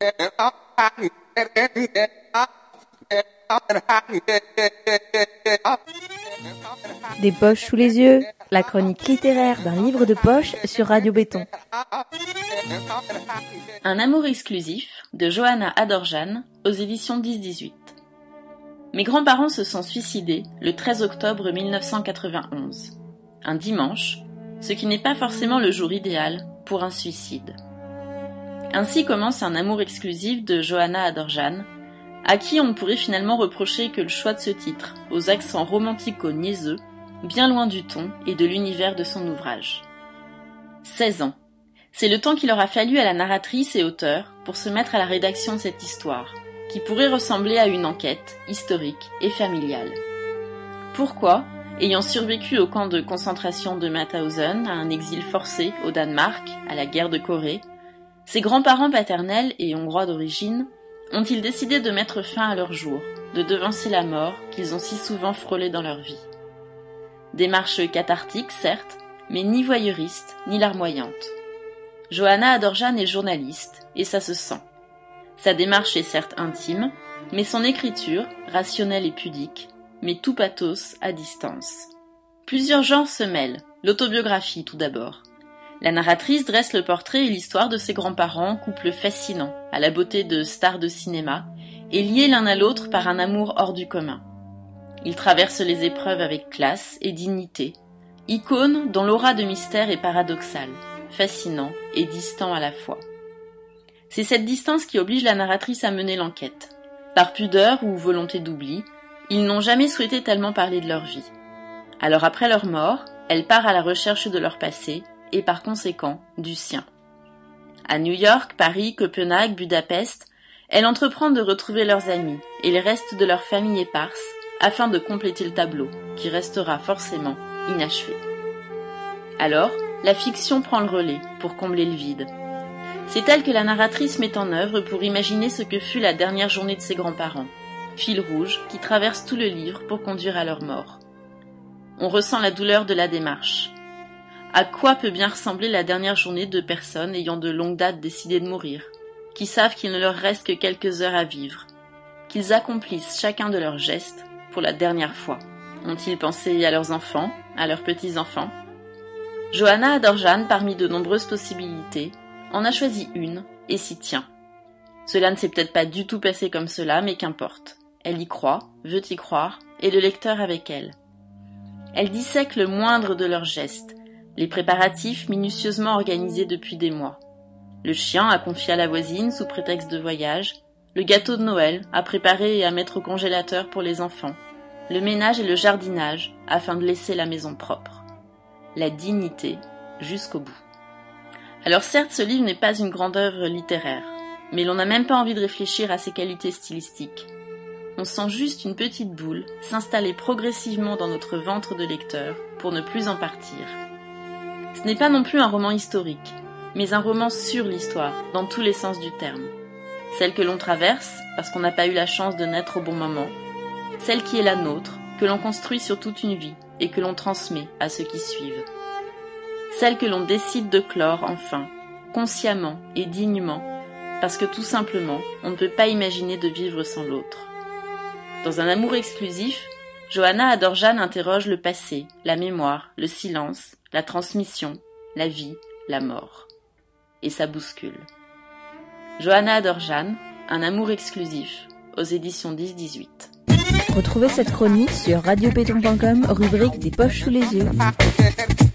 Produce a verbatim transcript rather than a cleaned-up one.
Des poches sous les yeux, la chronique littéraire d'un livre de poche sur Radio Béton. Un amour exclusif de Johanna Adorjan aux éditions dix dix-huit. Mes grands-parents se sont suicidés le treize octobre mille neuf cent quatre-vingt-onze, un dimanche, ce qui n'est pas forcément le jour idéal pour un suicide. Ainsi commence un amour exclusif de Johanna Adorjan, à qui on pourrait finalement reprocher que le choix de ce titre, aux accents romantico-niaiseux, bien loin du ton et de l'univers de son ouvrage. seize ans. C'est le temps qu'il aura fallu à la narratrice et auteure pour se mettre à la rédaction de cette histoire, qui pourrait ressembler à une enquête historique et familiale. Pourquoi, ayant survécu au camp de concentration de Mauthausen, à un exil forcé au Danemark, à la guerre de Corée, ses grands-parents paternels et hongrois d'origine ont-ils décidé de mettre fin à leur jour, de devancer la mort qu'ils ont si souvent frôlée dans leur vie. Démarche cathartique, certes, mais ni voyeuriste, ni larmoyante. Johanna Adorjan est journaliste, et ça se sent. Sa démarche est certes intime, mais son écriture, rationnelle et pudique, met tout pathos à distance. Plusieurs genres se mêlent, l'autobiographie tout d'abord. La narratrice dresse le portrait et l'histoire de ses grands-parents, couple fascinant, à la beauté de stars de cinéma, et liés l'un à l'autre par un amour hors du commun. Ils traversent les épreuves avec classe et dignité, icônes dont l'aura de mystère est paradoxale, fascinant et distant à la fois. C'est cette distance qui oblige la narratrice à mener l'enquête. Par pudeur ou volonté d'oubli, ils n'ont jamais souhaité tellement parler de leur vie. Alors après leur mort, elle part à la recherche de leur passé, et par conséquent du sien. À New York, Paris, Copenhague, Budapest, elle entreprend de retrouver leurs amis et les restes de leur famille éparse afin de compléter le tableau, qui restera forcément inachevé. Alors, la fiction prend le relais pour combler le vide. C'est elle que la narratrice met en œuvre pour imaginer ce que fut la dernière journée de ses grands-parents, fil rouge qui traverse tout le livre pour conduire à leur mort. On ressent la douleur de la démarche. À quoi peut bien ressembler la dernière journée de personnes ayant de longue date décidé de mourir, qui savent qu'il ne leur reste que quelques heures à vivre, qu'ils accomplissent chacun de leurs gestes pour la dernière fois. Ont-ils pensé à leurs enfants, à leurs petits-enfants ? Johanna Adorjan, parmi de nombreuses possibilités, en a choisi une et s'y tient. Cela ne s'est peut-être pas du tout passé comme cela, mais qu'importe. Elle y croit, veut y croire, et le lecteur avec elle. Elle dissèque le moindre de leurs gestes, les préparatifs minutieusement organisés depuis des mois. Le chien à confier à la voisine sous prétexte de voyage, le gâteau de Noël à préparer et à mettre au congélateur pour les enfants, le ménage et le jardinage afin de laisser la maison propre. La dignité jusqu'au bout. Alors certes, ce livre n'est pas une grande œuvre littéraire, mais l'on n'a même pas envie de réfléchir à ses qualités stylistiques. On sent juste une petite boule s'installer progressivement dans notre ventre de lecteur pour ne plus en partir. Ce n'est pas non plus un roman historique, mais un roman sur l'histoire, dans tous les sens du terme. Celle que l'on traverse, parce qu'on n'a pas eu la chance de naître au bon moment, celle qui est la nôtre, que l'on construit sur toute une vie et que l'on transmet à ceux qui suivent. Celle que l'on décide de clore enfin, consciemment et dignement, parce que tout simplement, on ne peut pas imaginer de vivre sans l'autre. Dans un amour exclusif, Johanna Adorjan interroge le passé, la mémoire, le silence, la transmission, la vie, la mort. Et ça bouscule. Johanna Adorjan, un amour exclusif, aux éditions dix dix-huit. Retrouvez cette chronique sur radio béton point com, rubrique des poches sous les yeux.